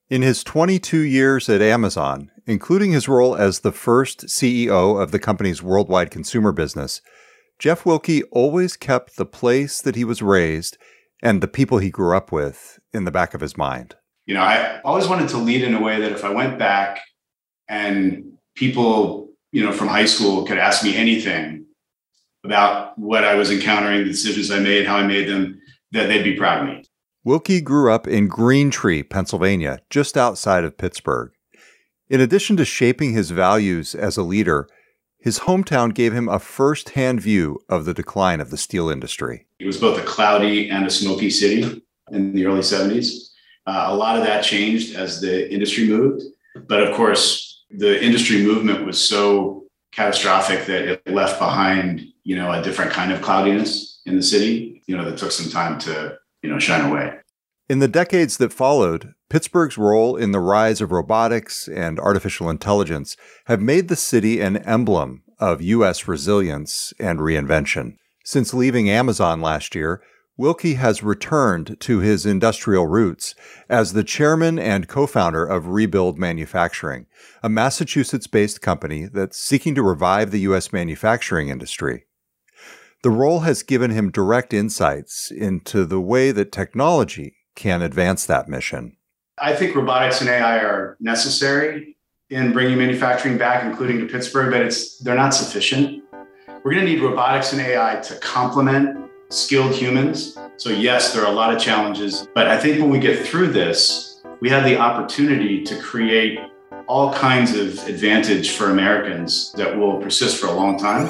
In his 22 years at Amazon, including his role as the first CEO of the company's worldwide consumer business, Jeff Wilke always kept the place that he was raised and the people he grew up with in the back of his mind. I always wanted to lead in a way that if I went back and people, from high school could ask me anything about what I was encountering, the decisions I made, how I made them, that they'd be proud of me. Wilke grew up in Green Tree, Pennsylvania, just outside of Pittsburgh. In addition to shaping his values as a leader, his hometown gave him a first-hand view of the decline of the steel industry. It was both a cloudy and a smoky city in the early 70s. A lot of that changed as the industry moved. But of course, the industry movement was so catastrophic that it left behind, a different kind of cloudiness in the city, that took some time to shine away. In the decades that followed, Pittsburgh's role in the rise of robotics and artificial intelligence have made the city an emblem of U.S. resilience and reinvention. Since leaving Amazon last year, Wilke has returned to his industrial roots as the chairman and co-founder of Rebuild Manufacturing, a Massachusetts-based company that's seeking to revive the U.S. manufacturing industry. The role has given him direct insights into the way that technology can advance that mission. I think robotics and AI are necessary in bringing manufacturing back, including to Pittsburgh, but they're not sufficient. We're going to need robotics and AI to complement skilled humans. So yes, there are a lot of challenges, but I think when we get through this, we have the opportunity to create all kinds of advantage for Americans that will persist for a long time.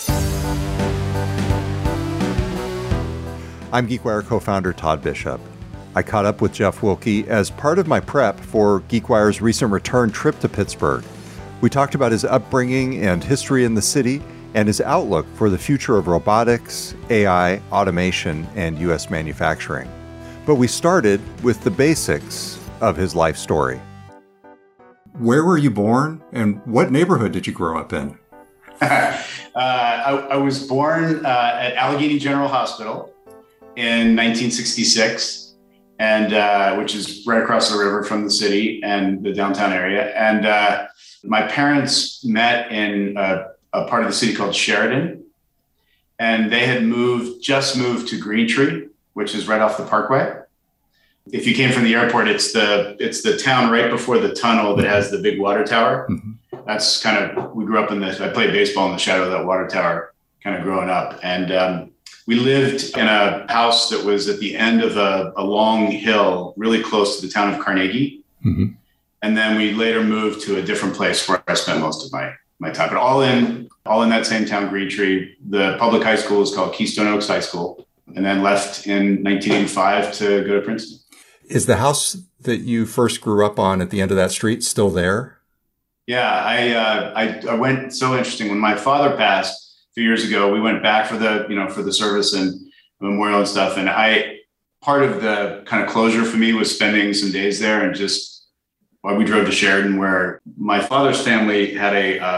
I'm GeekWire co-founder Todd Bishop. I caught up with Jeff Wilke as part of my prep for GeekWire's recent return trip to Pittsburgh. We talked about his upbringing and history in the city and his outlook for the future of robotics, AI, automation, and U.S. manufacturing. But we started with the basics of his life story. Where were you born, and what neighborhood did you grow up in? I was born at Allegheny General Hospital in 1966, and which is right across the river from the city and the downtown area. And my parents met in a part of the city called Sheridan, and they had just moved to Green Tree, which is right off the Parkway. If you came from the airport, it's the town right before the tunnel that has the big water tower. Mm-hmm. That's we grew up in this. I played baseball in the shadow of that water tower, kind of growing up, and we lived in a house that was at the end of a long hill, really close to the town of Carnegie. Mm-hmm. And then we later moved to a different place where I spent most of my time, but all in that same town, Green Tree. The public high school is called Keystone Oaks High School, and then left in 1985 to go to Princeton. Is the house that you first grew up on at the end of that street still there? Yeah, I went, so interesting. When my father passed a few years ago, we went back for the service and memorial and stuff. And part of the kind of closure for me was spending some days there, and we drove to Sheridan, where my father's family had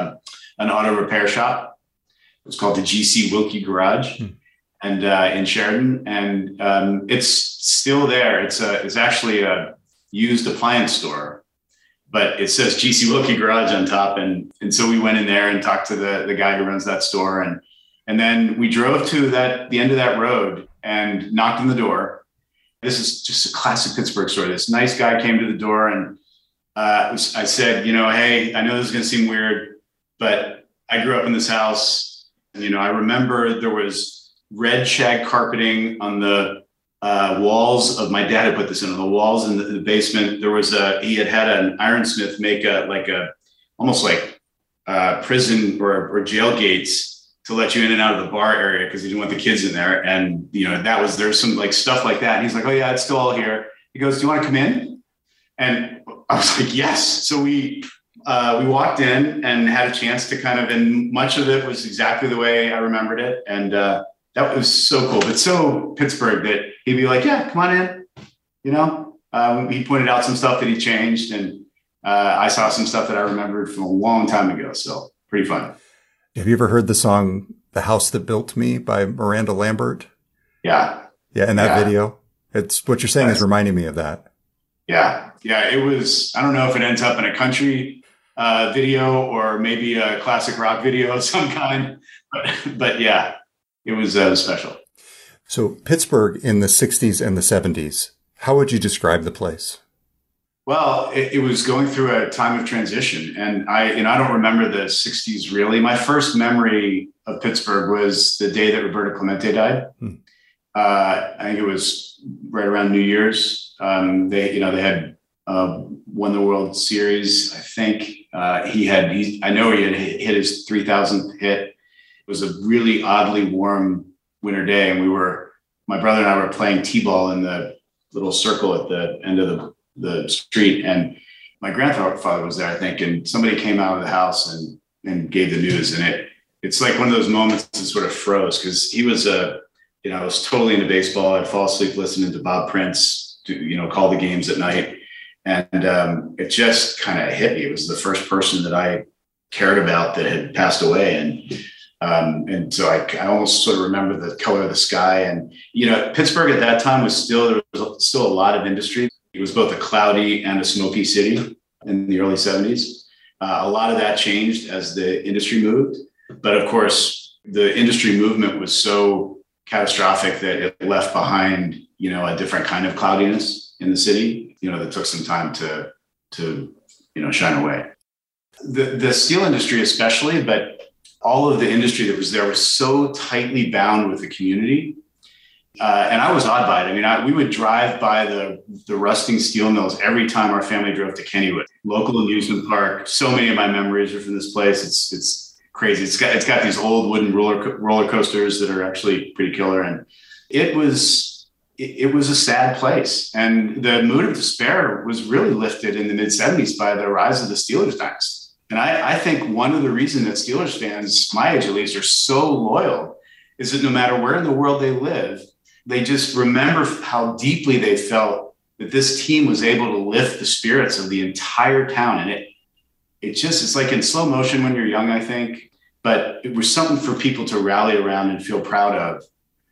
an auto repair shop. It was called the GC Wilke Garage. And in Sheridan, and it's still there. It's actually a used appliance store, but it says GC Wilke Garage on top. And so we went in there and talked to the guy who runs that store, and then we drove to the end of that road and knocked on the door. This is just a classic Pittsburgh story. This nice guy came to the door, and I said, hey, I know this is going to seem weird, but I grew up in this house. I remember there was red shag carpeting on the walls of, my dad had put this in, on the walls in the basement. There was he had an ironsmith make almost like prison or jail gates to let you in and out of the bar area, because he didn't want the kids in there. And, there's some like stuff like that. And he's like, oh yeah, it's still all here. He goes, do you want to come in? And I was like, yes. So we walked in and had a chance to and much of it was exactly the way I remembered it. And, that was so cool, but so Pittsburgh that he'd be like, yeah, come on in. He pointed out some stuff that he changed, and I saw some stuff that I remembered from a long time ago. So pretty fun. Have you ever heard the song "The House That Built Me" by Miranda Lambert? Yeah. Yeah. In that video, it's what you're saying is reminding me of that. Yeah. It was, I don't know if it ends up in a country video or maybe a classic rock video of some kind, but yeah, it was special. So Pittsburgh in the 60s and the 70s, how would you describe the place? Well, it was going through a time of transition, and I don't remember the '60s really. My first memory of Pittsburgh was the day that Roberto Clemente died. I think it was right around New Year's. They had won the World Series. I think I know he had hit his 3,000th hit. It was a really oddly warm winter day, and my brother and I were playing t-ball in the little circle at the end of the street, and my grandfather was there, I think, and somebody came out of the house and gave the news, and it's like one of those moments that sort of froze, because he was I was totally into baseball. I'd fall asleep listening to Bob Prince call the games at night, and it just kind of hit me. It was the first person that I cared about that had passed away, and so I almost sort of remember the color of the sky. And Pittsburgh at that time there was still a lot of industry. It was both a cloudy and a smoky city in the early 70s. A lot of that changed as the industry moved. But of course, the industry movement was so catastrophic that it left behind, a different kind of cloudiness in the city, that took some time to shine away. The steel industry especially, but all of the industry that was there was so tightly bound with the community. And I was awed by it. I mean, we would drive by the rusting steel mills every time our family drove to Kennywood, local amusement park. So many of my memories are from this place. It's crazy. It's got these old wooden roller coasters that are actually pretty killer. And it was a sad place. And the mood of despair was really lifted in the mid 70s by the rise of the Steelers dynasty. And I think one of the reasons that Steelers fans, my age at least, are so loyal is that no matter where in the world they live, they just remember how deeply they felt that this team was able to lift the spirits of the entire town. And it's like in slow motion when you're young, I think, but it was something for people to rally around and feel proud of.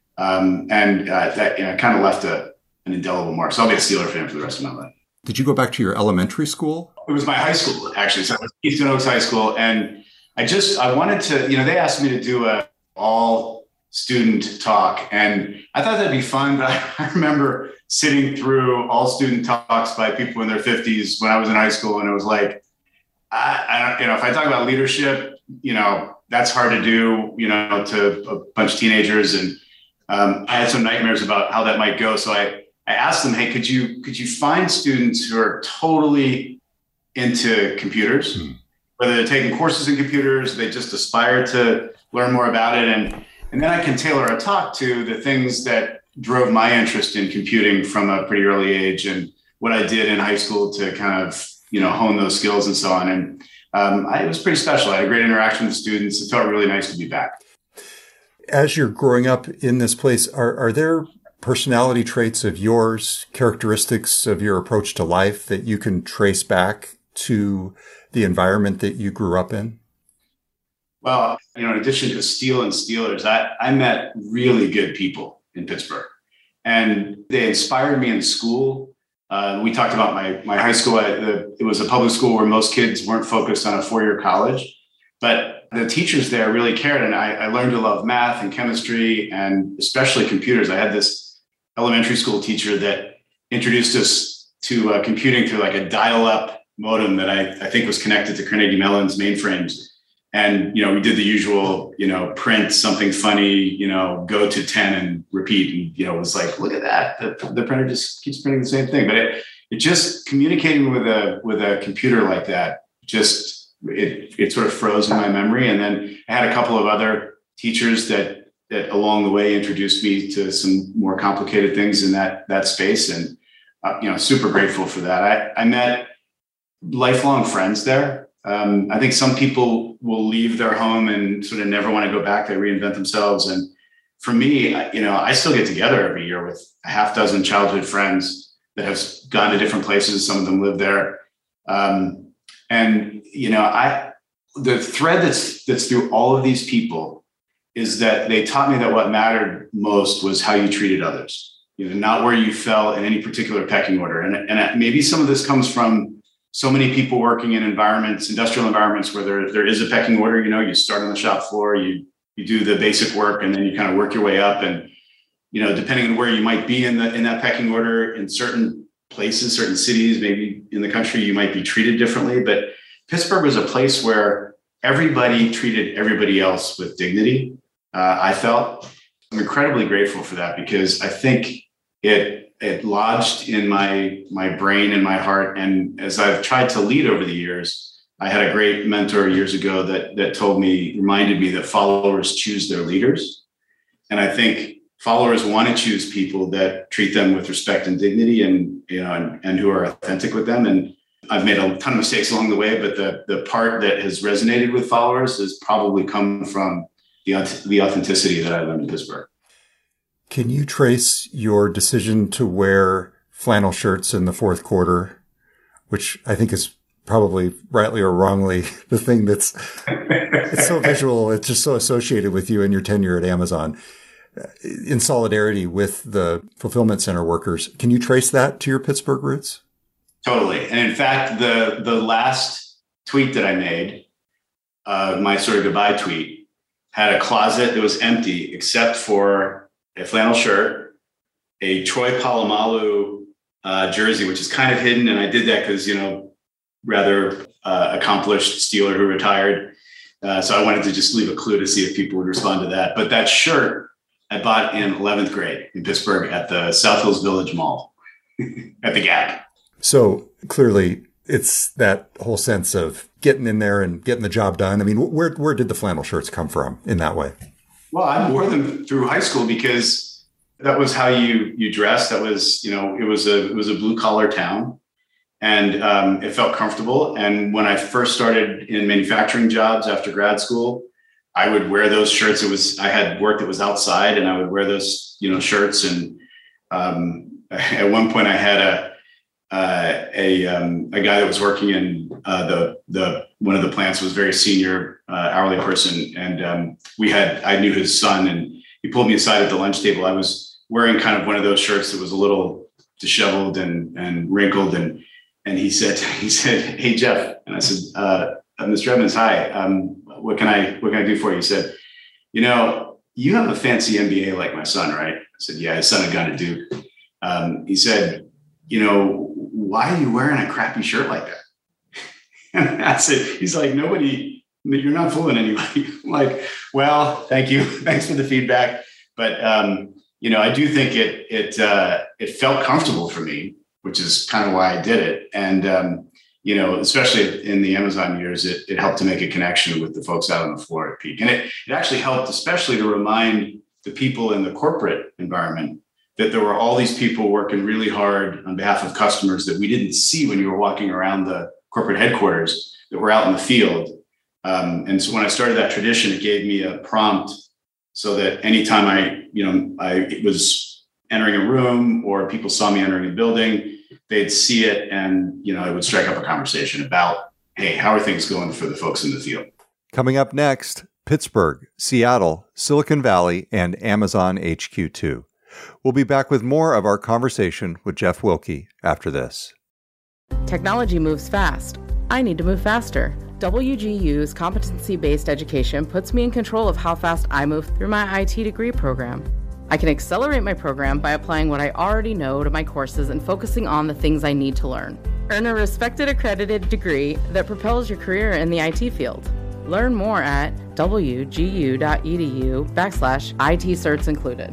That kind of left an indelible mark. So I'll be a Steeler fan for the rest of my life. Did you go back to your elementary school? It was my high school, actually. So it was Easton Oaks High School. And I wanted to, they asked me to do a all student talk, and I thought that'd be fun, but I remember sitting through all student talks by people in their 50s when I was in high school, and it was like, I don't, if I talk about leadership, that's hard to do, to a bunch of teenagers, and I had some nightmares about how that might go. So I asked them, hey, could you find students who are totally into computers, whether they're taking courses in computers, they just aspire to learn more about it, and then I can tailor a talk to the things that drove my interest in computing from a pretty early age and what I did in high school to kind of, hone those skills and so on. And it was pretty special. I had a great interaction with students. It felt really nice to be back. As you're growing up in this place, are there personality traits of yours, characteristics of your approach to life that you can trace back to the environment that you grew up in? Well, in addition to Steel and Steelers, I met really good people in Pittsburgh, and they inspired me in school. We talked about my high school. It was a public school where most kids weren't focused on a four-year college, but the teachers there really cared. And I learned to love math and chemistry and especially computers. I had this elementary school teacher that introduced us to computing through like a dial-up modem that I think was connected to Carnegie Mellon's mainframes. And, we did the usual, print something funny, go to 10 and repeat. And, it was like, look at that. The printer just keeps printing the same thing. But it just communicating with a computer like that, it sort of froze in my memory. And then I had a couple of other teachers that along the way introduced me to some more complicated things in that space. And, super grateful for that. I met lifelong friends there. I think some people will leave their home and sort of never want to go back. They reinvent themselves. And for me, I still get together every year with a half dozen childhood friends that have gone to different places. Some of them live there. The thread that's through all of these people is that they taught me that what mattered most was how you treated others. not where you fell in any particular pecking order. And maybe some of this comes from so many people working in environments, industrial environments, where there is a pecking order. You start on the shop floor, you do the basic work, and then you kind of work your way up. And depending on where you might be in that pecking order, in certain places, certain cities, maybe in the country, you might be treated differently. But Pittsburgh was a place where everybody treated everybody else with dignity. I felt. I'm incredibly grateful for that, because I think it lodged in my brain and my heart. And as I've tried to lead over the years, I had a great mentor years ago that reminded me that followers choose their leaders. And I think followers want to choose people that treat them with respect and dignity, and who are authentic with them. And I've made a ton of mistakes along the way, but the part that has resonated with followers has probably come from the authenticity that I learned in Pittsburgh. Can you trace your decision to wear flannel shirts in the fourth quarter, which I think is probably rightly or wrongly the thing it's so visual, it's just so associated with you and your tenure at Amazon, in solidarity with the fulfillment center workers? Can you trace that to your Pittsburgh roots? Totally. And in fact, the last tweet that I made, my sort of goodbye tweet, had a closet that was empty except for a flannel shirt, a Troy Polamalu jersey, which is kind of hidden. And I did that because, rather accomplished Steeler who retired. So I wanted to just leave a clue to see if people would respond to that. But that shirt I bought in 11th grade in Pittsburgh at the South Hills Village Mall at the Gap. So clearly it's that whole sense of getting in there and getting the job done. I mean, where did the flannel shirts come from in that way? Well, I wore them through high school because that was how you dressed. That was, it was a blue collar town, and it felt comfortable. And when I first started in manufacturing jobs after grad school, I would wear those shirts. I had work that was outside, and I would wear those, shirts. And at one point I had a guy that was working in one of the plants, was very senior hourly person, and I knew his son, and he pulled me aside at the lunch table. I was wearing kind of one of those shirts that was a little disheveled and wrinkled, and he said, "Hey Jeff," and I said, "Mr. Evans, hi. What can I do for you?" He said, "You have a fancy MBA like my son, right?" I said, "Yeah, his son had gone to Duke." He said, "Why are you wearing a crappy shirt like that?" And I said, he's like, "You're not fooling anybody." I'm like, "Well, thank you. Thanks for the feedback." But, I do think it felt comfortable for me, which is kind of why I did it. And, especially in the Amazon years, it helped to make a connection with the folks out on the floor at Peak. And it actually helped, especially to remind the people in the corporate environment that there were all these people working really hard on behalf of customers that we didn't see when you were walking around the corporate headquarters, that were out in the field. And so when I started that tradition, it gave me a prompt so that anytime I was entering a room or people saw me entering a building, they'd see it, and, I would strike up a conversation about, hey, how are things going for the folks in the field? Coming up next, Pittsburgh, Seattle, Silicon Valley, and Amazon HQ2. We'll be back with more of our conversation with Jeff Wilke after this. Technology moves fast. I need to move faster. WGU's competency-based education puts me in control of how fast I move through my IT degree program. I can accelerate my program by applying what I already know to my courses and focusing on the things I need to learn. Earn a respected accredited degree that propels your career in the IT field. Learn more at wgu.edu/IT certs included.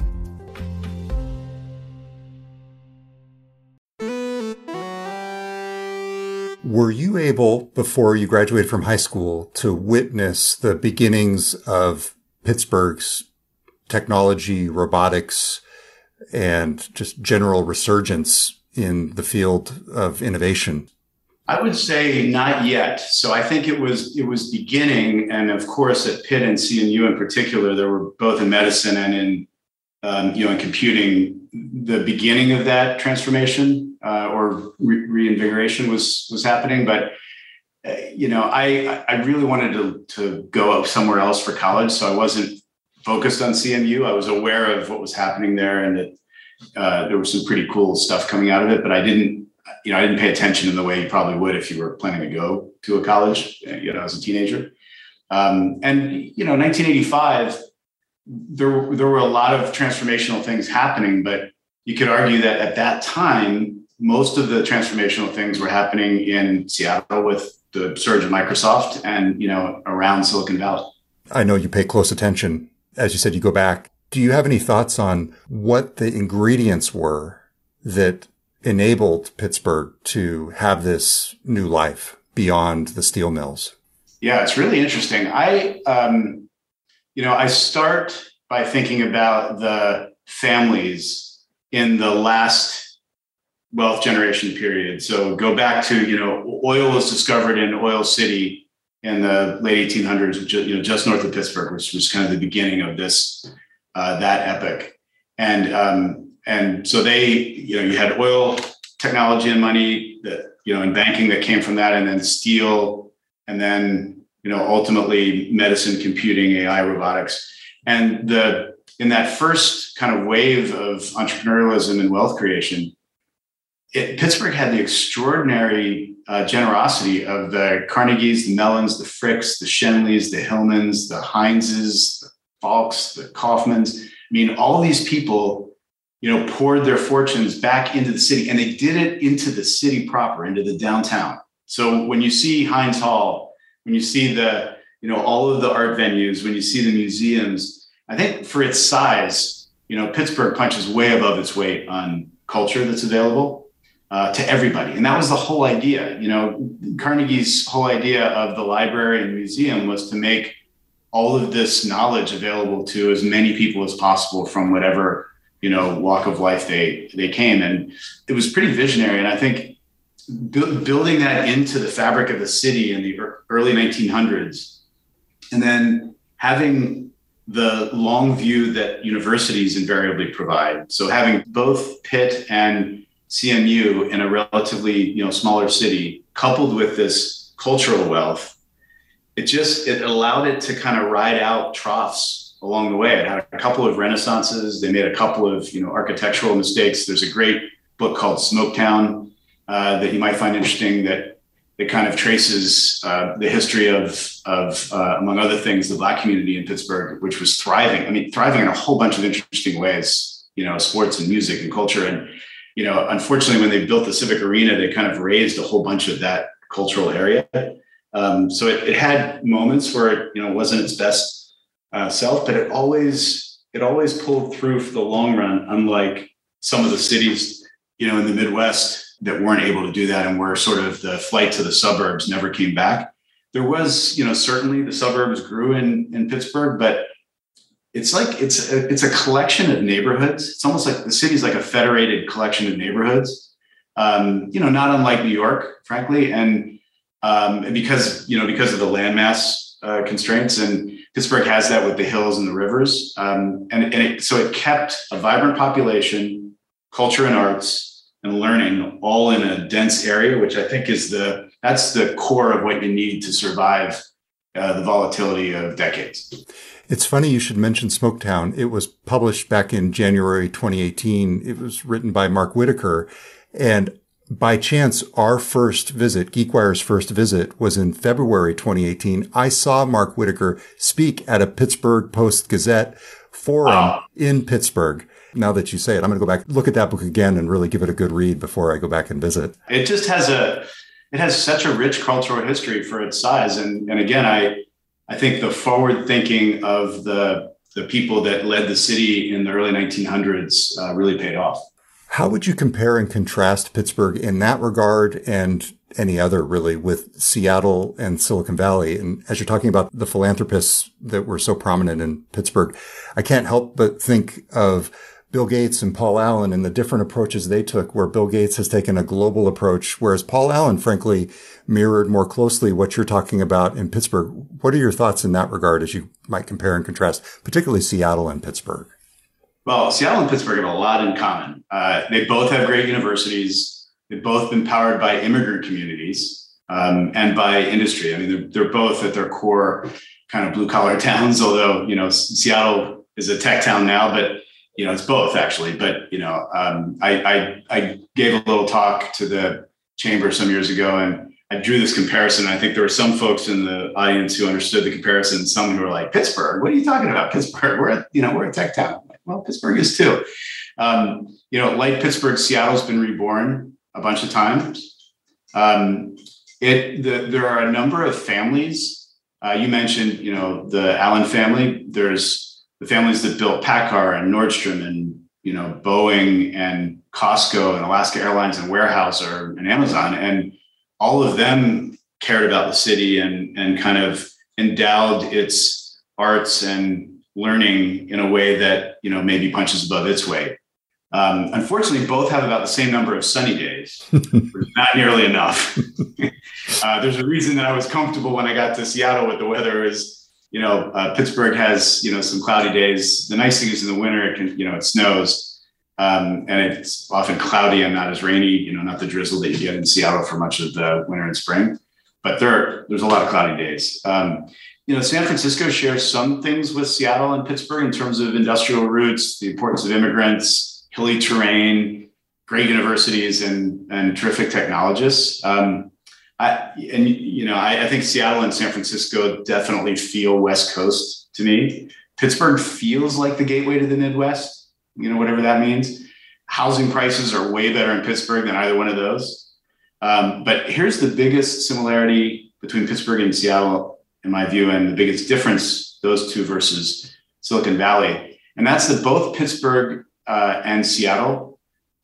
Were you able, before you graduated from high school, to witness the beginnings of Pittsburgh's technology, robotics, and just general resurgence in the field of innovation? I would say not yet. So I think it was beginning. And of course, at Pitt and CNU in particular, there were both in medicine and in computing, the beginning of that transformation or reinvigoration was happening. But, I really wanted to go up somewhere else for college. So I wasn't focused on CNU. I was aware of what was happening there and that, there was some pretty cool stuff coming out of it, but I didn't pay attention in the way you probably would if you were planning to go to a college, as a teenager. 1985, there were a lot of transformational things happening, but you could argue that at that time, most of the transformational things were happening in Seattle with the surge of Microsoft and, around Silicon Valley. I know you pay close attention. As you said, you go back. Do you have any thoughts on what the ingredients were that enabled Pittsburgh to have this new life beyond the steel mills? Yeah, it's really interesting. I start by thinking about the families in the last wealth generation period. So go back to, oil was discovered in Oil City in the late 1800s, just north of Pittsburgh, which was kind of the beginning of this, that epic. And so they, you had oil technology and money that, and banking that came from that, and then steel, and then, ultimately medicine, computing, AI, robotics. And in that first kind of wave of entrepreneurialism and wealth creation, Pittsburgh had the extraordinary generosity of the Carnegies, the Mellons, the Fricks, the Shenleys, the Hillmans, the Hineses, the Falks, the Kaufmans. I mean, all these people, poured their fortunes back into the city, and they did it into the city proper, into the downtown. So when you see Heinz Hall, when you see the, all of the art venues, when you see the museums, I think for its size, Pittsburgh punches way above its weight on culture that's available to everybody. And that was the whole idea. Carnegie's whole idea of the library and museum was to make all of this knowledge available to as many people as possible from whatever, walk of life they came. And it was pretty visionary. And I think building that into the fabric of the city in the early 1900s, and then having the long view that universities invariably provide. So having both Pitt and CMU in a relatively, smaller city, coupled with this cultural wealth, it allowed it to kind of ride out troughs along the way. It had a couple of renaissances. They made a couple of, architectural mistakes. There's a great book called Smoketown that you might find interesting that kind of traces the history of among other things, the Black community in Pittsburgh, which was thriving. Thriving in a whole bunch of interesting ways, sports and music and culture. And, unfortunately, when they built the Civic Arena, they kind of raised a whole bunch of that cultural area. So it had moments where it, wasn't its best self, but it always pulled through for the long run, unlike some of the cities, in the Midwest that weren't able to do that and where sort of the flight to the suburbs never came back. There was, certainly the suburbs grew in Pittsburgh, but it's like it's a collection of neighborhoods. It's almost like the city's like a federated collection of neighborhoods, not unlike New York, frankly. And because of the landmass constraints, and Pittsburgh has that with the hills and the rivers. So it kept a vibrant population, culture and arts, and learning all in a dense area, which I think that's the core of what you need to survive the volatility of decades. It's funny you should mention Smoketown. It was published back in January 2018. It was written by Mark Whitaker. And by chance, our first visit, GeekWire's first visit, was in February 2018. I saw Mark Whitaker speak at a Pittsburgh Post-Gazette forum in Pittsburgh. Now that you say it, I'm going to go back, look at that book again and really give it a good read before I go back and visit. It just has such a rich cultural history for its size. And again, I think the forward thinking of the people that led the city in the early 1900s really paid off. How would you compare and contrast Pittsburgh in that regard and any other really with Seattle and Silicon Valley? And as you're talking about the philanthropists that were so prominent in Pittsburgh, I can't help but think of Bill Gates and Paul Allen and the different approaches they took, where Bill Gates has taken a global approach, whereas Paul Allen, frankly, mirrored more closely what you're talking about in Pittsburgh. What are your thoughts in that regard as you might compare and contrast, particularly Seattle and Pittsburgh? Well, Seattle and Pittsburgh have a lot in common. They both have great universities. They've both been powered by immigrant communities and by industry. They're both at their core kind of blue collar towns, although, Seattle is a tech town now, but it's both actually. But I gave a little talk to the chamber some years ago, and I drew this comparison. I think there were some folks in the audience who understood the comparison. Some who were like, Pittsburgh, what are you talking about? Pittsburgh, we're a tech town. Well, Pittsburgh is too. Like Pittsburgh, Seattle's been reborn a bunch of times. There are a number of families. You mentioned, the Allen family. There's the families that built PACCAR and Nordstrom and, Boeing and Costco and Alaska Airlines and Weyerhaeuser and Amazon. And all of them cared about the city and kind of endowed its arts and learning in a way that, maybe punches above its weight. Unfortunately, both have about the same number of sunny days, not nearly enough. There's a reason that I was comfortable when I got to Seattle with the weather is, Pittsburgh has, some cloudy days. The nice thing is in the winter, it snows. And it's often cloudy and not as rainy, not the drizzle that you get in Seattle for much of the winter and spring, but there's a lot of cloudy days. San Francisco shares some things with Seattle and Pittsburgh in terms of industrial roots, the importance of immigrants, hilly terrain, great universities, and terrific technologists. I think Seattle and San Francisco definitely feel West Coast to me. Pittsburgh feels like the gateway to the Midwest. Whatever that means. Housing prices are way better in Pittsburgh than either one of those. But here's the biggest similarity between Pittsburgh and Seattle, in my view, and the biggest difference, those two versus Silicon Valley. And that's that both Pittsburgh and Seattle,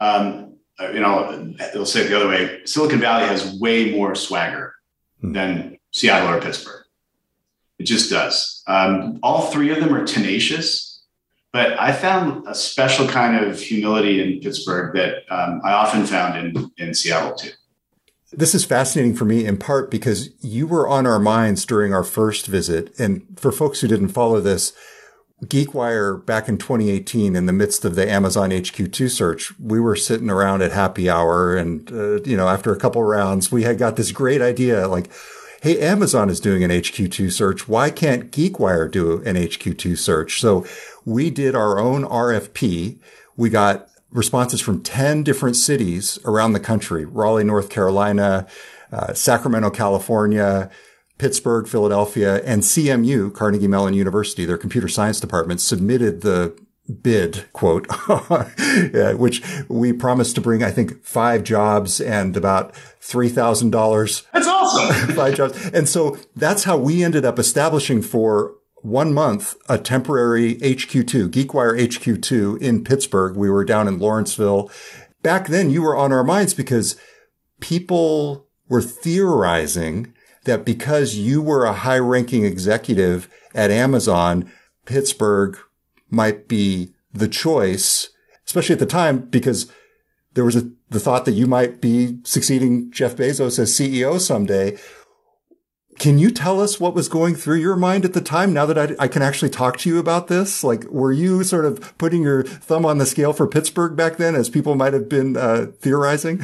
they'll say it the other way, Silicon Valley has way more swagger than Seattle or Pittsburgh. It just does. All three of them are tenacious. But I found a special kind of humility in Pittsburgh that I often found in Seattle too. This is fascinating for me in part because you were on our minds during our first visit. And for folks who didn't follow this, GeekWire back in 2018, in the midst of the Amazon HQ2 search, we were sitting around at happy hour. And, after a couple rounds, we had got this great idea like, hey, Amazon is doing an HQ2 search. Why can't GeekWire do an HQ2 search? So we did our own RFP. We got responses from 10 different cities around the country: Raleigh, North Carolina, Sacramento, California, Pittsburgh, Philadelphia, and CMU, Carnegie Mellon University, their computer science department, submitted the bid, quote, which we promised to bring, I think, 5 jobs and about $3,000. That's awesome. 5 jobs. And so that's how we ended up establishing for 1 month a temporary HQ2, GeekWire HQ2 in Pittsburgh. We were down in Lawrenceville. Back then, you were on our minds because people were theorizing that because you were a high-ranking executive at Amazon, Pittsburgh might be the choice, especially at the time, because there was the thought that you might be succeeding Jeff Bezos as CEO someday. Can you tell us what was going through your mind at the time, now that I can actually talk to you about this? Like, were you sort of putting your thumb on the scale for Pittsburgh back then, as people might have been theorizing?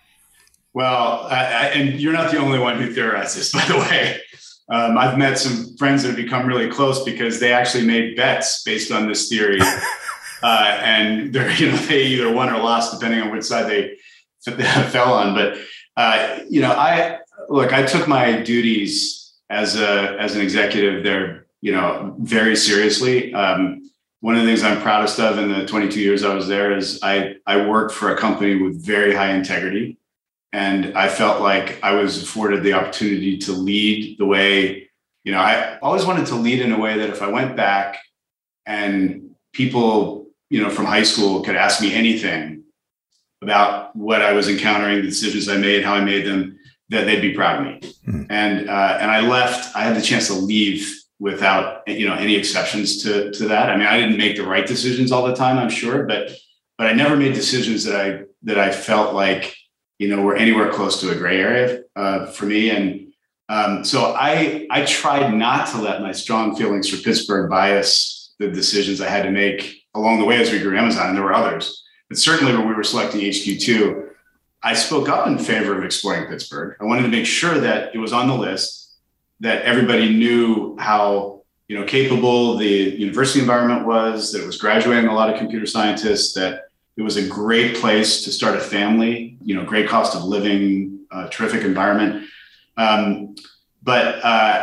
Well, and you're not the only one who theorizes, by the way. I've met some friends that have become really close because they actually made bets based on this theory. And they either won or lost, depending on which side they fell on. But, I took my duties as an executive there, very seriously. One of the things I'm proudest of in the 22 years I was there is I worked for a company with very high integrity. And I felt like I was afforded the opportunity to lead the way, I always wanted to lead in a way that if I went back and people, from high school could ask me anything about what I was encountering, the decisions I made, how I made them, that they'd be proud of me. And I left, I had the chance to leave without, any exceptions to that. I mean, I didn't make the right decisions all the time, I'm sure, but I never made decisions that I felt like, were anywhere close to a gray area for me. And so I tried not to let my strong feelings for Pittsburgh bias the decisions I had to make along the way as we grew Amazon, and there were others. But certainly when we were selecting HQ2, I spoke up in favor of exploring Pittsburgh. I wanted to make sure that it was on the list, that everybody knew how capable the university environment was, that it was graduating a lot of computer scientists, that it was a great place to start a family, great cost of living, terrific environment. But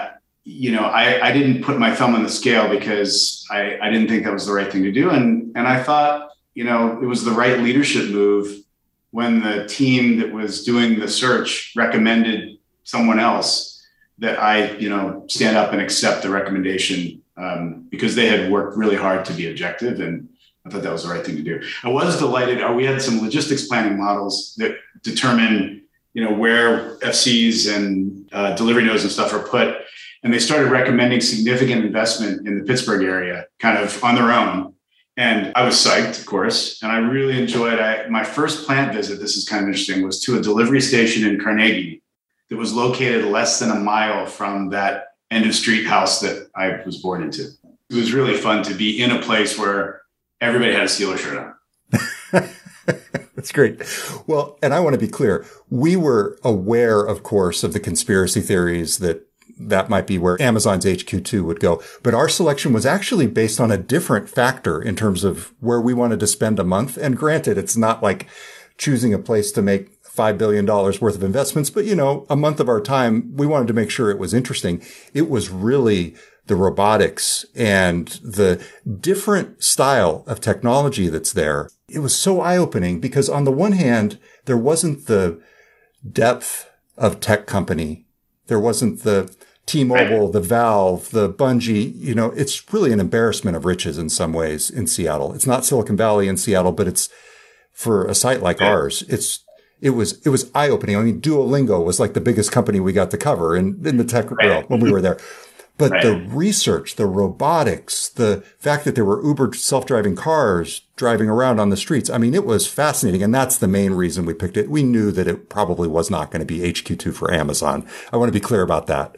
I didn't put my thumb on the scale because I didn't think that was the right thing to do. And I thought, it was the right leadership move when the team that was doing the search recommended someone else, that I, stand up and accept the recommendation because they had worked really hard to be objective. And I thought that was the right thing to do. I was delighted. We had some logistics planning models that determine, where FCs and delivery nodes and stuff are put. And they started recommending significant investment in the Pittsburgh area kind of on their own. And I was psyched, of course. And I really enjoyed my first plant visit, this is kind of interesting, was to a delivery station in Carnegie that was located less than a mile from that end of street house that I was born into. It was really fun to be in a place where everybody had a Steelers shirt on. That's great. Well, and I want to be clear. We were aware, of course, of the conspiracy theories that might be where Amazon's HQ2 would go. But our selection was actually based on a different factor in terms of where we wanted to spend a month. And granted, it's not like choosing a place to make $5 billion worth of investments, but a month of our time, we wanted to make sure it was interesting. It was really the robotics and the different style of technology that's there. It was so eye-opening because on the one hand, there wasn't the depth of tech company. There wasn't the T-Mobile, the Valve, the Bungie. It's really an embarrassment of riches in some ways in Seattle. It's not Silicon Valley in Seattle, but it's for a site like ours. It was eye-opening. I mean, Duolingo was like the biggest company we got to cover in the tech world when we were there. But the research, the robotics, the fact that there were Uber self-driving cars driving around on the streets, I mean, it was fascinating. And that's the main reason we picked it. We knew that it probably was not going to be HQ2 for Amazon. I want to be clear about that.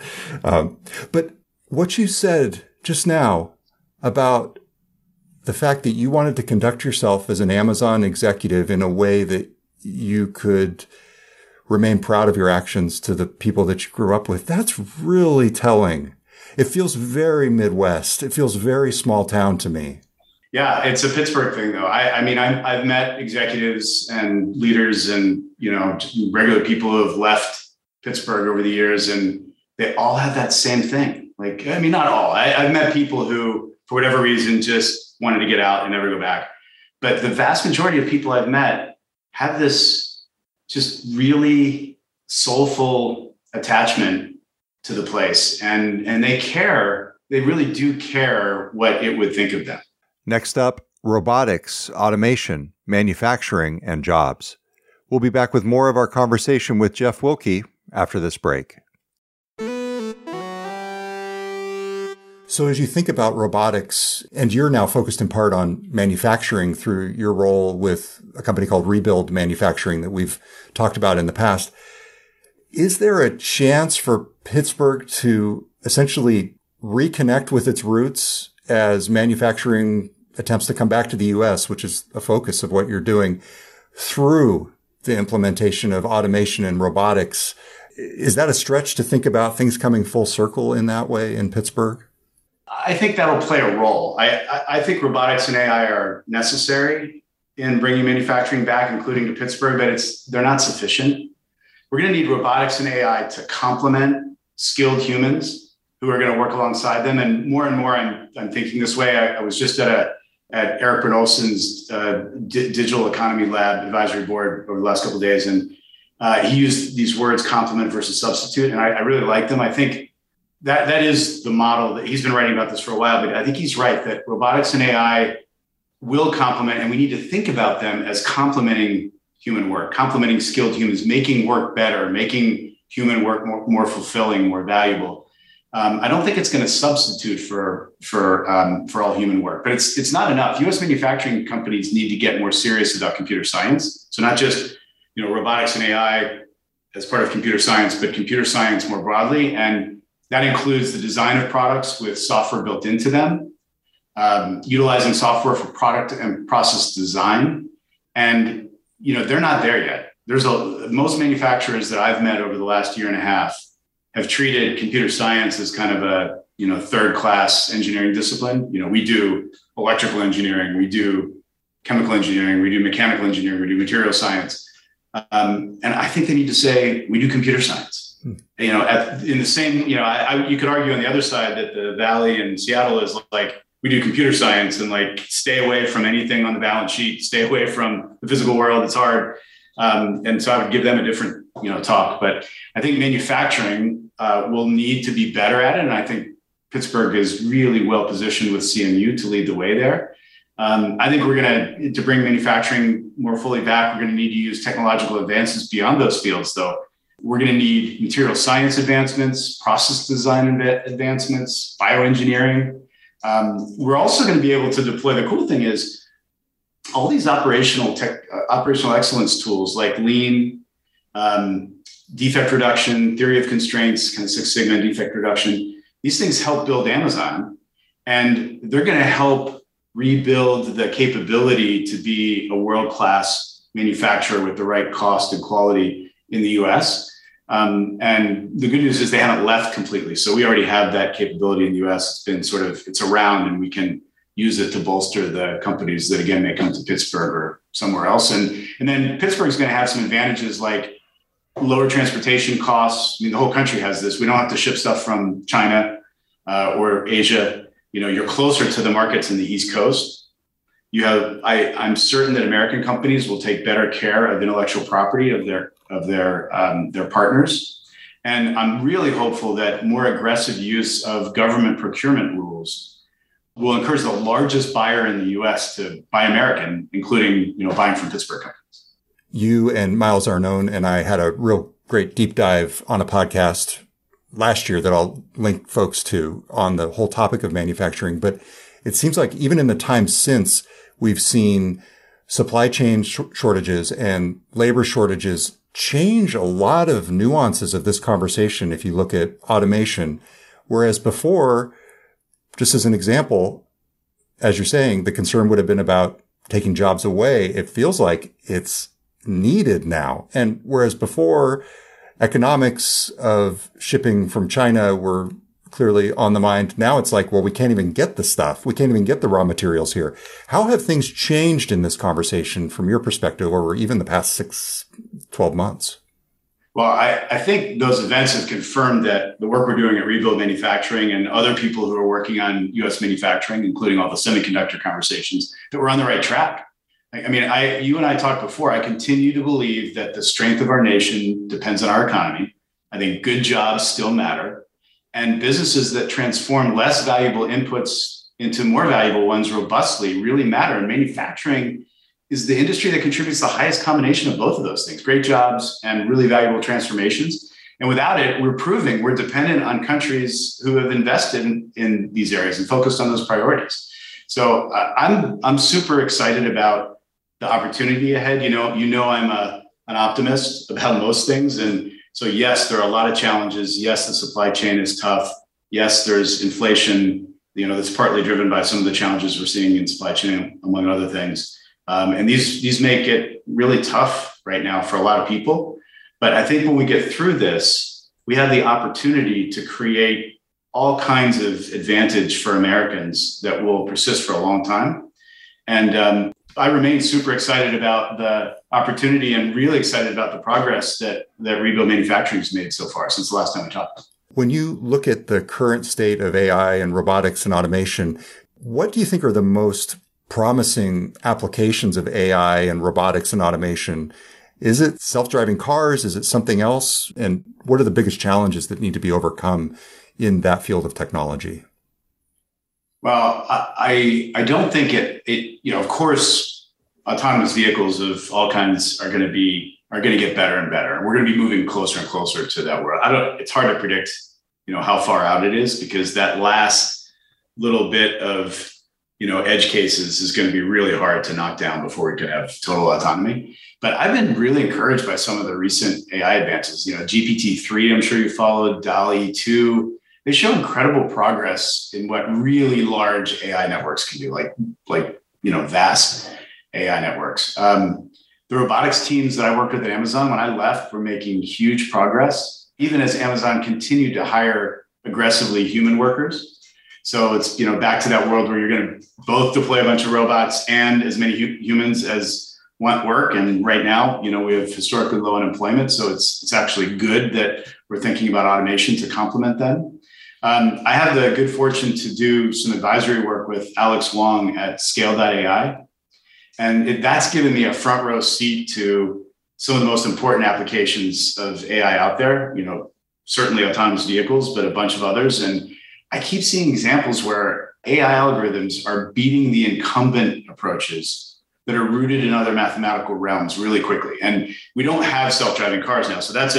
But what you said just now about the fact that you wanted to conduct yourself as an Amazon executive in a way that you could remain proud of your actions to the people that you grew up with, that's really telling. It feels very Midwest. It feels very small town to me. Yeah, it's a Pittsburgh thing, though. I've met executives and leaders and, regular people who have left Pittsburgh over the years, and they all have that same thing. Not all. I've met people who, for whatever reason, just wanted to get out and never go back. But the vast majority of people I've met have this just really soulful attachment to the place. And they care. They really do care what it would think of them. Next up, robotics, automation, manufacturing, and jobs. We'll be back with more of our conversation with Jeff Wilke after this break. So as you think about robotics, and you're now focused in part on manufacturing through your role with a company called Rebuild Manufacturing that we've talked about in the past, is there a chance for Pittsburgh to essentially reconnect with its roots as manufacturing attempts to come back to the U.S., which is a focus of what you're doing, through the implementation of automation and robotics? Is that a stretch to think about things coming full circle in that way in Pittsburgh? I think that'll play a role. I think robotics and AI are necessary in bringing manufacturing back, including to Pittsburgh, but they're not sufficient. We're going to need robotics and AI to complement skilled humans who are going to work alongside them. And more, I'm thinking this way. I was just at Eric Bernolson's Digital Economy Lab advisory board over the last couple of days, and he used these words, complement versus substitute, and I really like them. I think that is the model that he's been writing about this for a while, but I think he's right that robotics and AI will complement, and we need to think about them as complementing human work, complementing skilled humans, making work better, making human work more fulfilling, more valuable. I don't think it's going to substitute for all human work, but it's not enough. U.S. manufacturing companies need to get more serious about computer science. So not just robotics and AI as part of computer science, but computer science more broadly, and that includes the design of products with software built into them, utilizing software for product and process design. And, they're not there yet. Most manufacturers that I've met over the last year and a half have treated computer science as kind of third class engineering discipline. We do electrical engineering, we do chemical engineering, we do mechanical engineering, we do material science. And I think they need to say, we do computer science. In the same, you could argue on the other side that the Valley in Seattle is like, we do computer science and like stay away from anything on the balance sheet, stay away from the physical world. It's hard. And so I would give them a different, talk. But I think manufacturing will need to be better at it. And I think Pittsburgh is really well positioned with CMU to lead the way there. I think we're to bring manufacturing more fully back, we're going to need to use technological advances beyond those fields, though. We're going to need material science advancements, process design advancements, bioengineering. We're also going to be able to deploy. The cool thing is all these operational excellence tools like Lean, defect reduction, theory of constraints, kind of Six Sigma defect reduction. These things help build Amazon, and they're going to help rebuild the capability to be a world-class manufacturer with the right cost and quality in the US. And the good news is they haven't left completely. So we already have that capability in the US. It's around, and we can use it to bolster the companies that, again, may come to Pittsburgh or somewhere else. And then Pittsburgh's going to have some advantages like lower transportation costs. I mean, the whole country has this. We don't have to ship stuff from China or Asia. You're closer to the markets in the East Coast. I'm certain that American companies will take better care of intellectual property of their partners. And I'm really hopeful that more aggressive use of government procurement rules will encourage the largest buyer in the US to buy American, including, buying from Pittsburgh companies. You and Miles Arnone and I had a real great deep dive on a podcast last year that I'll link folks to on the whole topic of manufacturing. But it seems like even in the time since, we've seen supply chain shortages and labor shortages change a lot of nuances of this conversation. If you look at automation, whereas before, just as an example, as you're saying, the concern would have been about taking jobs away. It feels like it's needed now. And whereas before, economics of shipping from China were clearly on the mind. Now it's like, well, we can't even get the stuff. We can't even get the raw materials here. How have things changed in this conversation from your perspective over even the past 12 months? Well, I think those events have confirmed that the work we're doing at Rebuild Manufacturing and other people who are working on U.S. manufacturing, including all the semiconductor conversations, that we're on the right track. I mean, you and I talked before, I continue to believe that the strength of our nation depends on our economy. I think good jobs still matter. And businesses that transform less valuable inputs into more valuable ones robustly really matter. And manufacturing is the industry that contributes the highest combination of both of those things, great jobs and really valuable transformations. And without it, we're proving we're dependent on countries who have invested in these areas and focused on those priorities. So I'm super excited about the opportunity ahead. I'm an optimist about most things. And so, yes, there are a lot of challenges. Yes, the supply chain is tough. Yes, there's inflation, that's partly driven by some of the challenges we're seeing in supply chain, among other things. And these make it really tough right now for a lot of people. But I think when we get through this, we have the opportunity to create all kinds of advantage for Americans that will persist for a long time. And I remain super excited about the opportunity and really excited about the progress that Rebuild Manufacturing has made so far since the last time we talked. When you look at the current state of AI and robotics and automation, what do you think are the most promising applications of AI and robotics and automation? Is it self-driving cars? Is it something else? And what are the biggest challenges that need to be overcome in that field of technology? Well, I don't think of course, autonomous vehicles of all kinds are going to get better and better. And we're going to be moving closer and closer to that world. It's hard to predict, how far out it is, because that last little bit of, edge cases is going to be really hard to knock down before we can have total autonomy. But I've been really encouraged by some of the recent AI advances. GPT-3, I'm sure you followed, DALL-E 2. They show incredible progress in what really large AI networks can do, like vast AI networks. The robotics teams that I worked with at Amazon, when I left, were making huge progress, even as Amazon continued to hire aggressively human workers. So it's, back to that world where you're going to both deploy a bunch of robots and as many humans as want work. And right now, we have historically low unemployment. So it's actually good that we're thinking about automation to complement them. I have the good fortune to do some advisory work with Alex Wong at Scale.ai. And that's given me a front row seat to some of the most important applications of AI out there, certainly autonomous vehicles, but a bunch of others. And I keep seeing examples where AI algorithms are beating the incumbent approaches that are rooted in other mathematical realms really quickly. And we don't have self-driving cars now. So that's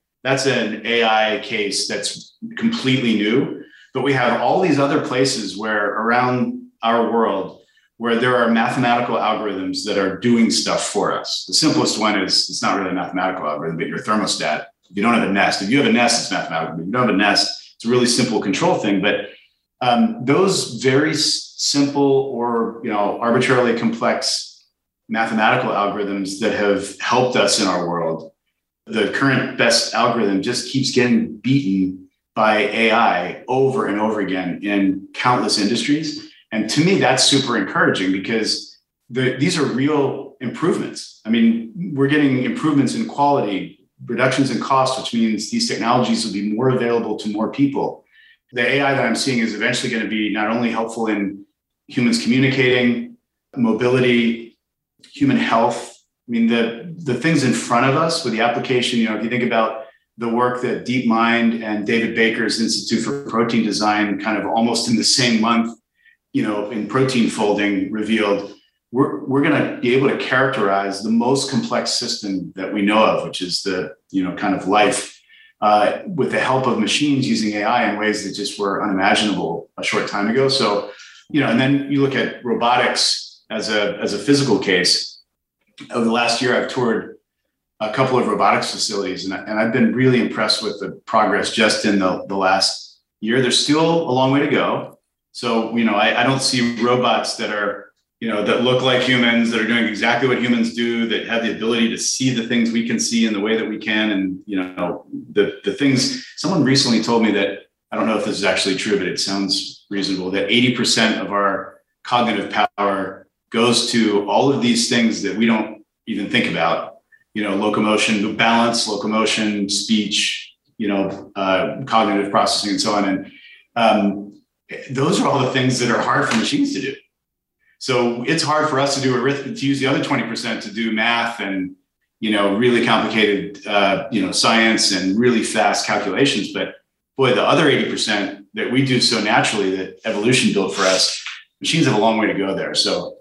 an AI case that's completely new. But we have all these other places where around our world where there are mathematical algorithms that are doing stuff for us. The simplest one is, it's not really a mathematical algorithm, but your thermostat. If you don't have a Nest, if you have a Nest, it's mathematical. If you don't have a Nest, it's a really simple control thing. But those very simple or arbitrarily complex mathematical algorithms that have helped us in our world, the current best algorithm just keeps getting beaten by AI over and over again in countless industries. And to me, that's super encouraging because these are real improvements. I mean, we're getting improvements in quality, reductions in cost, which means these technologies will be more available to more people. The AI that I'm seeing is eventually going to be not only helpful in humans communicating, mobility, human health. I mean, the things in front of us with the application, if you think about the work that DeepMind and David Baker's Institute for Protein Design kind of almost in the same month, in protein folding revealed, we're going to be able to characterize the most complex system that we know of, which is the, kind of life, with the help of machines using AI in ways that just were unimaginable a short time ago. So, and then you look at robotics as a physical case. Over the last year, I've toured a couple of robotics facilities, and I've been really impressed with the progress just in the last year. There's still a long way to go. So, I don't see robots that are, that look like humans, that are doing exactly what humans do, that have the ability to see the things we can see in the way that we can. And, the things, someone recently told me that, I don't know if this is actually true, but it sounds reasonable, that 80% of our cognitive power goes to all of these things that we don't even think about, locomotion, balance, locomotion, speech, cognitive processing and so on. And, those are all the things that are hard for machines to do. So it's hard for us to do to use the other 20% to do math and, really complicated, science and really fast calculations. But boy, the other 80% that we do so naturally that evolution built for us, machines have a long way to go there. So,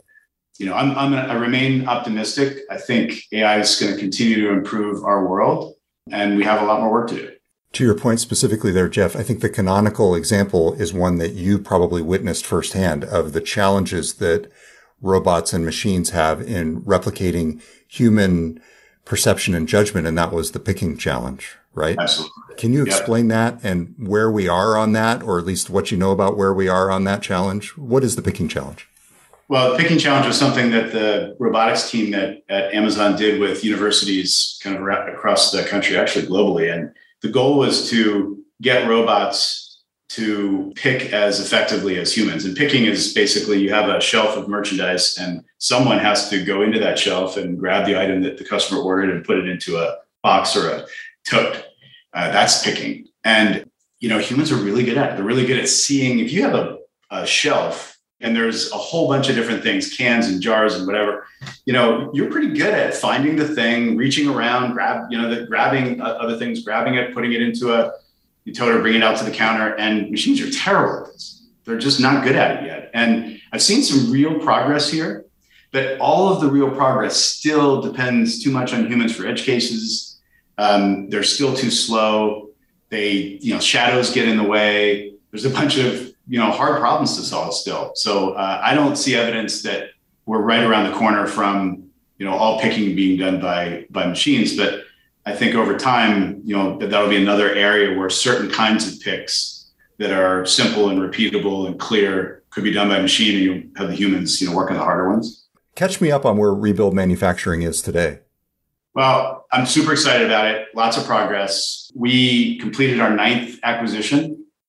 I remain optimistic. I think AI is going to continue to improve our world, and we have a lot more work to do. To your point specifically there, Jeff, I think the canonical example is one that you probably witnessed firsthand of the challenges that robots and machines have in replicating human perception and judgment, and that was the picking challenge, right? Absolutely. Can you explain that and where we are on that, or at least what you know about where we are on that challenge? What is the picking challenge? Well, the picking challenge was something that the robotics team at Amazon did with universities kind of across the country, actually globally. And the goal was to get robots to pick as effectively as humans. And picking is basically you have a shelf of merchandise and someone has to go into that shelf and grab the item that the customer ordered and put it into a box or a tote. That's picking. And, humans are really good at it. They're really good at seeing if you have a shelf and there's a whole bunch of different things, cans and jars and whatever, you're pretty good at finding the thing, reaching around, grabbing other things, grabbing it, putting it into a tote or bringing it out to the counter. And machines are terrible at this. They're just not good at it yet. And I've seen some real progress here, but all of the real progress still depends too much on humans for edge cases. They're still too slow. Shadows get in the way. There's a bunch of hard problems to solve still. So I don't see evidence that we're right around the corner from, all picking being done by machines. But I think over time, that'll be another area where certain kinds of picks that are simple and repeatable and clear could be done by machine, and you have the humans, work on the harder ones. Catch me up on where Rebuild Manufacturing is today. Well, I'm super excited about it. Lots of progress. We completed our 9th acquisition.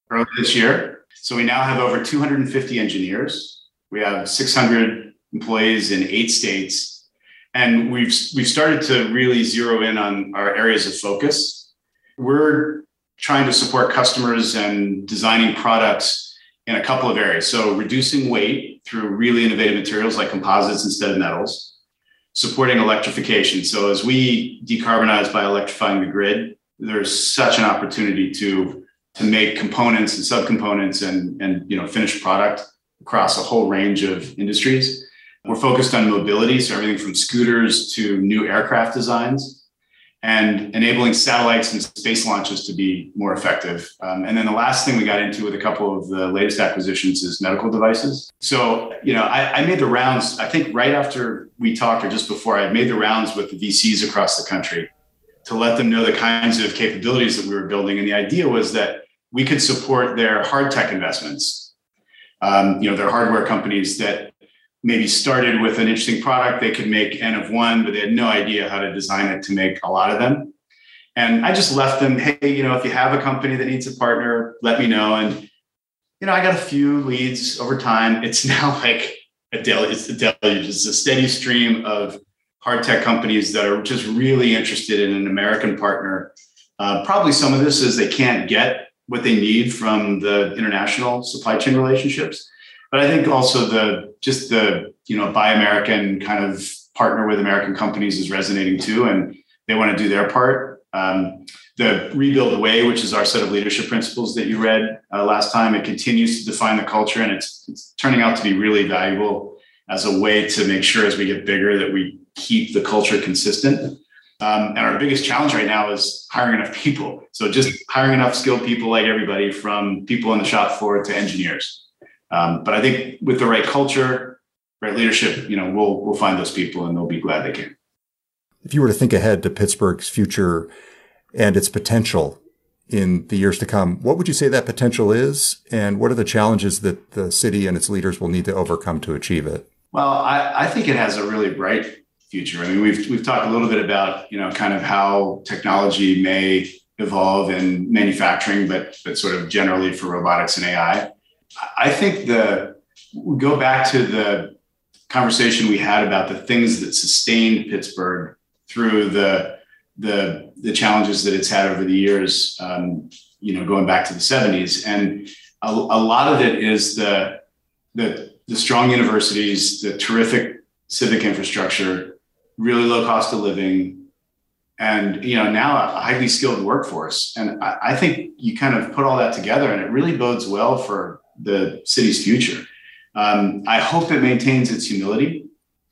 early this year. So we now have over 250 engineers. We have 600 employees in 8 states. And we've started to really zero in on our areas of focus. We're trying to support customers and designing products in a couple of areas. So reducing weight through really innovative materials like composites instead of metals, supporting electrification. So as we decarbonize by electrifying the grid, there's such an opportunity to make components and subcomponents and finished product across a whole range of industries. We're focused on mobility, so everything from scooters to new aircraft designs, and enabling satellites and space launches to be more effective. And then the last thing we got into with a couple of the latest acquisitions is medical devices. So, I made the rounds, I think right after we talked or just before, I made the rounds with the VCs across the country to let them know the kinds of capabilities that we were building. And the idea was that we could support their hard tech investments. They're hardware companies that maybe started with an interesting product. They could make N of one, but they had no idea how to design it to make a lot of them. And I just left them, hey, if you have a company that needs a partner, let me know. And, I got a few leads over time. It's now like a deluge. It's a steady stream of hard tech companies that are just really interested in an American partner. Probably some of this is they can't get what they need from the international supply chain relationships. But I think also the Buy American kind of partner with American companies is resonating too, and they want to do their part. The Rebuild the Way, which is our set of leadership principles that you read last time, it continues to define the culture, and it's turning out to be really valuable as a way to make sure as we get bigger that we keep the culture consistent. And our biggest challenge right now is hiring enough people. So just hiring enough skilled people like everybody, from people on the shop floor to engineers. But I think with the right culture, right leadership, we'll find those people and they'll be glad they came. If you were to think ahead to Pittsburgh's future and its potential in the years to come, what would you say that potential is? And what are the challenges that the city and its leaders will need to overcome to achieve it? Well, I think it has a really bright future. I mean, we've talked a little bit about, kind of how technology may evolve in manufacturing, but sort of generally for robotics and AI. I think we go back to the conversation we had about the things that sustained Pittsburgh through the challenges that it's had over the years, going back to the 70s. And a lot of it is the strong universities, the terrific civic infrastructure, really low cost of living, and now a highly skilled workforce. And I think you kind of put all that together, and it really bodes well for the city's future. I hope it maintains its humility,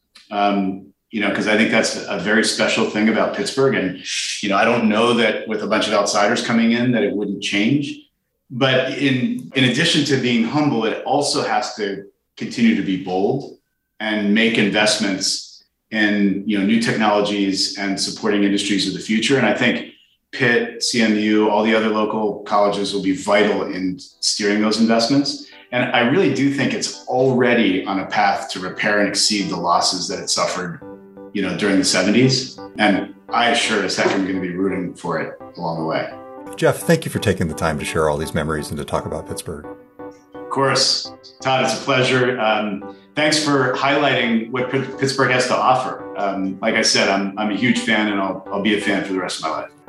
because I think that's a very special thing about Pittsburgh. And, I don't know that with a bunch of outsiders coming in that it wouldn't change. But in addition to being humble, it also has to continue to be bold and make investments in new technologies and supporting industries of the future. And I think Pitt, CMU, all the other local colleges will be vital in steering those investments. And I really do think it's already on a path to repair and exceed the losses that it suffered, during the 70s. And I sure as heck am going to be rooting for it along the way. Jeff, thank you for taking the time to share all these memories and to talk about Pittsburgh. Of course, Todd, it's a pleasure. Thanks for highlighting what Pittsburgh has to offer. Like I said, I'm a huge fan, and I'll be a fan for the rest of my life.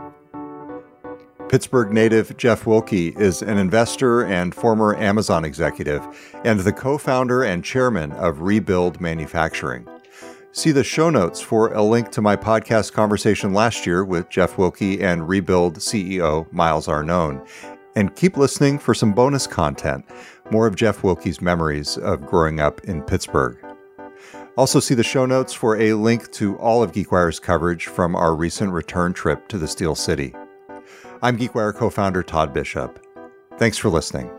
Pittsburgh native Jeff Wilke is an investor and former Amazon executive and the co-founder and chairman of Rebuild Manufacturing. See the show notes for a link to my podcast conversation last year with Jeff Wilke and Rebuild CEO Miles Arnone. And keep listening for some bonus content, more of Jeff Wilke's memories of growing up in Pittsburgh. Also see the show notes for a link to all of GeekWire's coverage from our recent return trip to the Steel City. I'm GeekWire co-founder Todd Bishop. Thanks for listening.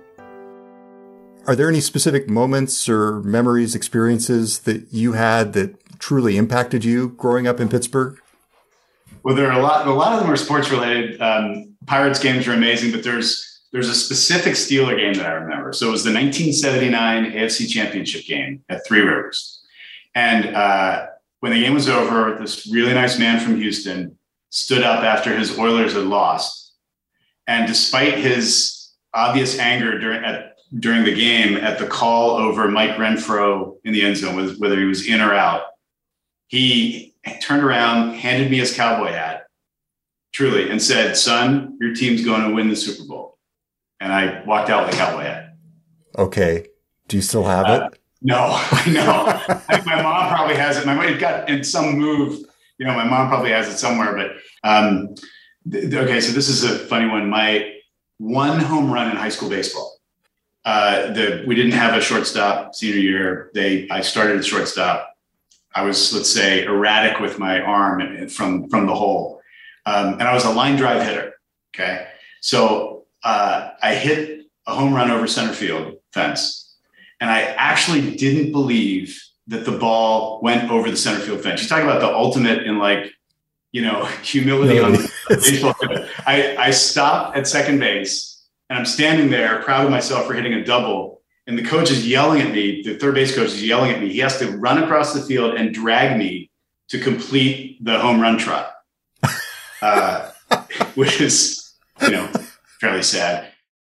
Are there any specific moments or memories, experiences that you had that truly impacted you growing up in Pittsburgh? Well, there are a lot of them are sports related. Pirates games are amazing, but there's a specific Steeler game that I remember. So it was the 1979 AFC Championship game at Three Rivers. And when the game was over, this really nice man from Houston stood up after his Oilers had lost. And despite his obvious anger during the game at the call over Mike Renfro in the end zone, whether he was in or out. He turned around, handed me his cowboy hat, truly, and said, "Son, your team's going to win the Super Bowl." And I walked out with a cowboy hat. Okay. Do you still have it? No. I think my mom probably has it. It got in some move. My mom probably has it somewhere. But okay, so this is a funny one. My one home run in high school baseball. We didn't have a shortstop senior year. I started at shortstop. I was, let's say, erratic with my arm from the hole, and I was a line drive hitter. Okay, so I hit a home run over center field fence. And I actually didn't believe that the ball went over the center field fence. You talk about the ultimate in humility on the baseball field. I stopped at second base and I'm standing there proud of myself for hitting a double. And the coach is yelling at me. The third base coach is yelling at me. He has to run across the field and drag me to complete the home run trot, which is, fairly sad.